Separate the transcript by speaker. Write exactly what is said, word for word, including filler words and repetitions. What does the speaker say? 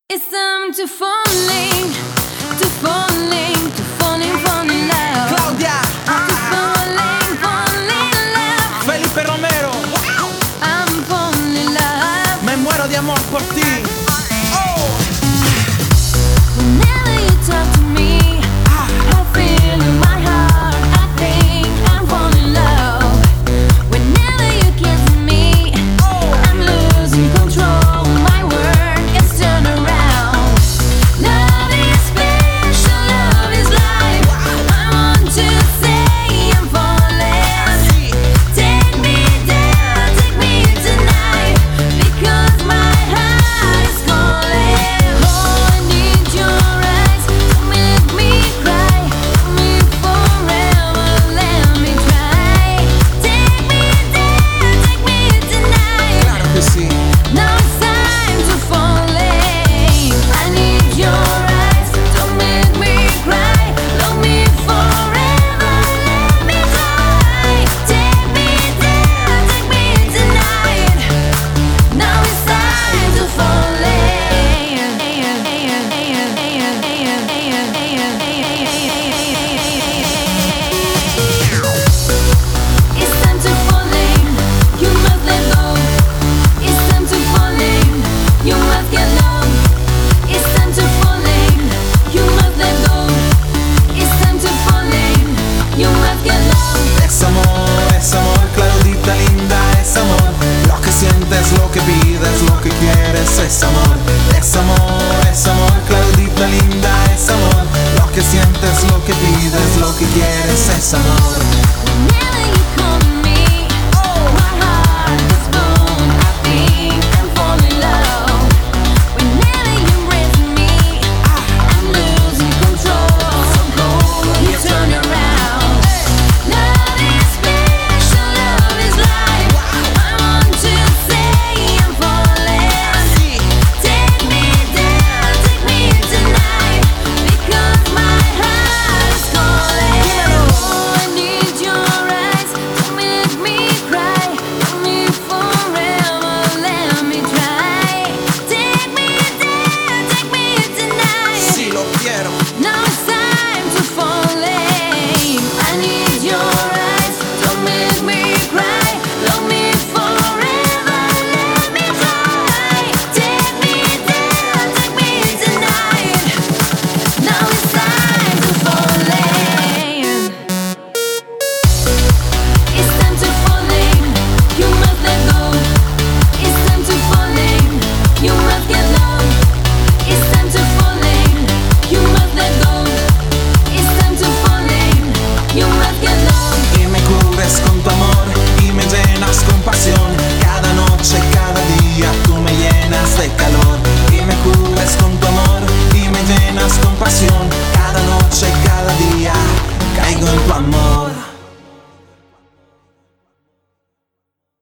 Speaker 1: It's time to falling, to falling, to falling, falling in love.
Speaker 2: Claudia,
Speaker 1: To falling, falling in love.
Speaker 2: Felipe Romero,
Speaker 1: I'm falling in love.
Speaker 2: me muero de amor por ti. Oh,
Speaker 1: Whenever you talk to me, I feel in my heart. I think I'm falling in love. Whenever you kiss me, I'm losing control. My world is turned around. Love is special, love is life. I want to say I'm falling. Take me down, take me tonight, because my heart is calling. Oh, I need your eyes to make me cry. Love me forever, let me try. Take me down, take me tonight.
Speaker 2: claro que sí.
Speaker 1: Now it's time to falling. I need your eyes to make me cry. Love me forever, let me try. Take me down, take me tonight. Now it's time to falling. It's time to falling. You must let go. It's time to falling. You must get low. It's time to falling. You must let go. It's time to falling. You must get low.
Speaker 2: Es amor, es amor, Claudita linda, es amor. Lo que sientes, lo que pides, lo que quieres, es amor. Es amor, es amor, Claudita linda, es amor. Lo que sientes, lo que pides, lo que quieres, es amor.